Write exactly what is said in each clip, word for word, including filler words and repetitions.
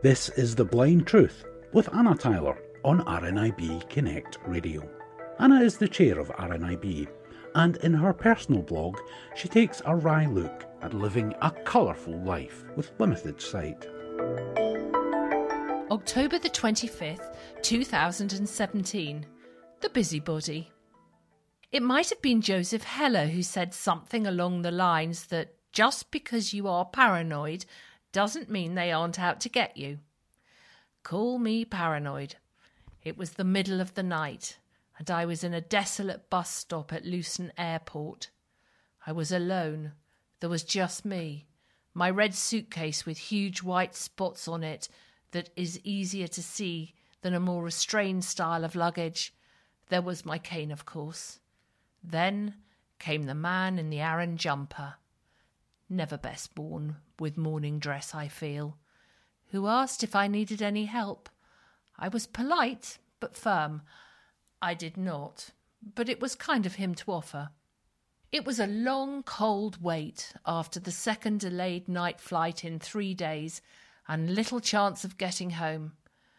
This is The Blind Truth with Anna Tyler on R N I B Connect Radio. Anna is the chair of R N I B, and in her personal blog she takes a wry look at living a colourful life with limited sight. October the twenty-fifth, two thousand seventeen. The Busybody. It might have been Joseph Heller who said something along the lines that just because you are paranoid doesn't mean they aren't out to get you. Call me paranoid. It was the middle of the night, and I was in a desolate bus stop at Luton Airport. I was alone. There was just me, my red suitcase with huge white spots on it that is easier to see than a more restrained style of luggage. There was my cane, of course. Then came the man in the Aran jumper, never best born with morning dress, I feel, who asked if I needed any help. I was polite but firm. I did not, but it was kind of him to offer. It was a long, cold wait after the second delayed night flight in three days and little chance of getting home.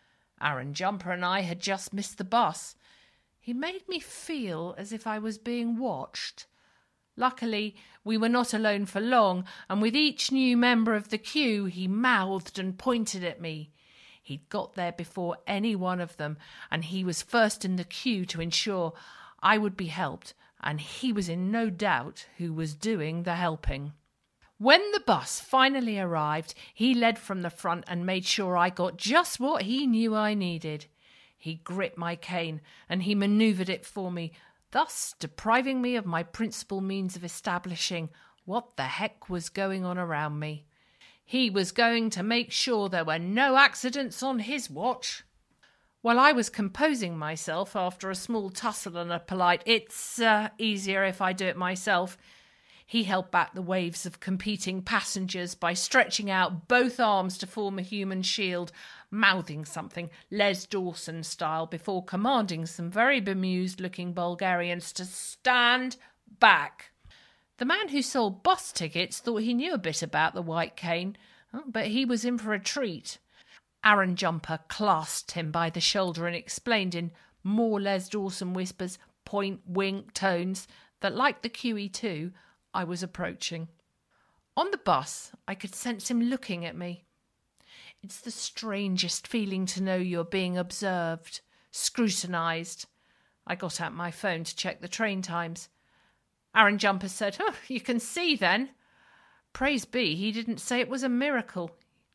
Aran Jumper and I had just missed the bus. He made me feel as if I was being watched. Luckily, we were not alone for long, and with each new member of the queue, he mouthed and pointed at me. He'd got there before any one of them, and he was first in the queue to ensure I would be helped, and he was in no doubt who was doing the helping. When the bus finally arrived, he led from the front and made sure I got just what he knew I needed. He gripped my cane, and he manoeuvred it for me, thus depriving me of my principal means of establishing what the heck was going on around me. He was going to make sure there were no accidents on his watch. While I was composing myself after a small tussle and a polite, "It's uh, easier if I do it myself," he held back the waves of competing passengers by stretching out both arms to form a human shield, mouthing something Les Dawson style before commanding some very bemused-looking Bulgarians to stand back. The man who sold bus tickets thought he knew a bit about the white cane, but he was in for a treat. Aran Jumper clasped him by the shoulder and explained in more Les Dawson whispers, point, wink tones that, like the Q E two, I was approaching. On the bus, I could sense him looking at me. It's the strangest feeling to know you're being observed, scrutinised. I got out my phone to check the train times. Aran Jumper said, "Oh, you can see then." Praise be, he didn't say it was a miracle.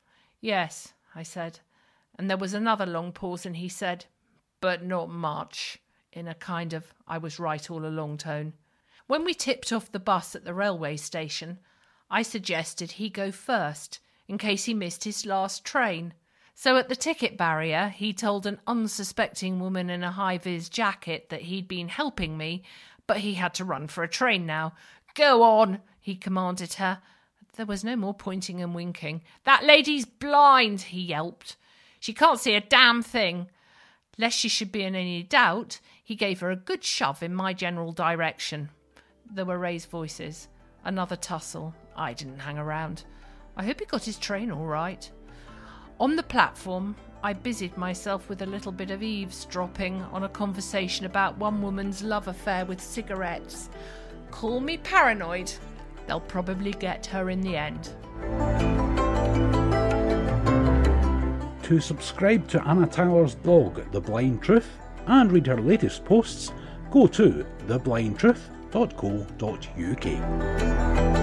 "Yes," I said, and there was another long pause, and he said, "But not much," in a kind of I was right all along tone. When we tipped off the bus at the railway station, I suggested he go first, in case he missed his last train. So at the ticket barrier, he told an unsuspecting woman in a high-vis jacket that he'd been helping me, but he had to run for a train now. "Go on," he commanded her. There was no more pointing and winking. "That lady's blind," he yelped. "She can't see a damn thing." Lest she should be in any doubt, he gave her a good shove in my general direction. There were raised voices. Another tussle. I didn't hang around. I hope he got his train all right. On the platform, I busied myself with a little bit of eavesdropping on a conversation about one woman's love affair with cigarettes. Call me paranoid. They'll probably get her in the end. To subscribe to Anna Tyler's blog, The Blind Truth, and read her latest posts, go to the blind truth dot co dot uk.